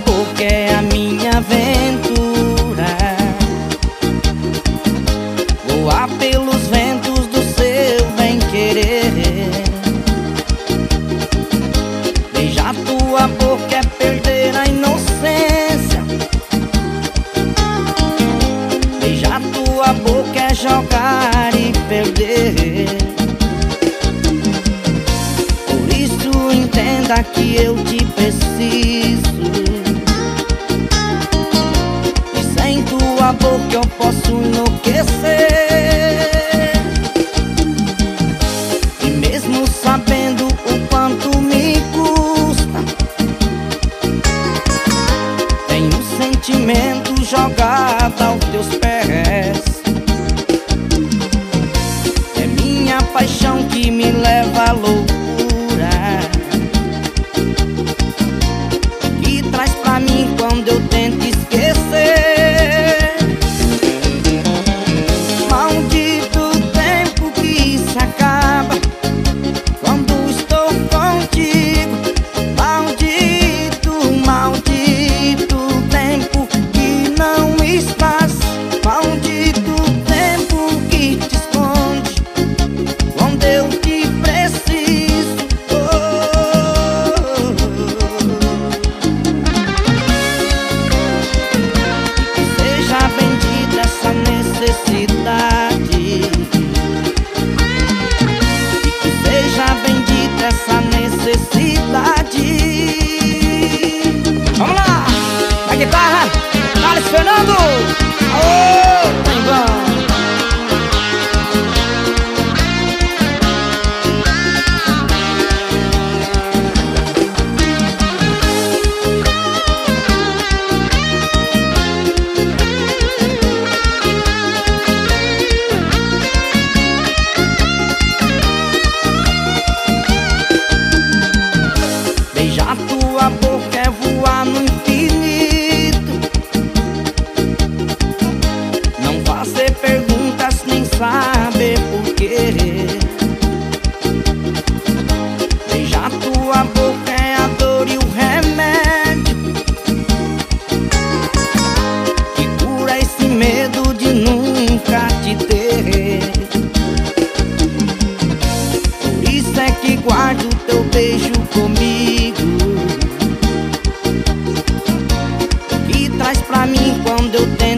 boca é a minha aventura. Voar pelos ventos do seu bem-querer. Beijar tua boca é perder a inocência. Beijar tua boca é jogar e perder. Por isso entenda que eu te preciso. E sem tua boca eu posso enlouquecer. E mesmo sabendo o quanto me custa, tenho um sentimento jogado aos teus pés. É minha paixão que me leva à loucura, que traz pra mim quando eu tento esquecer. Maldito tempo que se acaba quando estou contigo. Maldito, maldito tempo que não estás. Maldito tempo que te esconde quando eu te preciso. E que seja bendita essa necessidade. E que seja bendita essa necessidade. Vamos lá! Na guitarra, Carlos Fernando! Aô, tem bom! Beijar tua boca é voar no infinito. Não fazer perguntas nem saber porquê. Beijar tua boca é a dor e o remédio que cura esse medo de nunca te ter. Por isso é que guardo teu beijo comigo, que traz pra mim quando eu tenho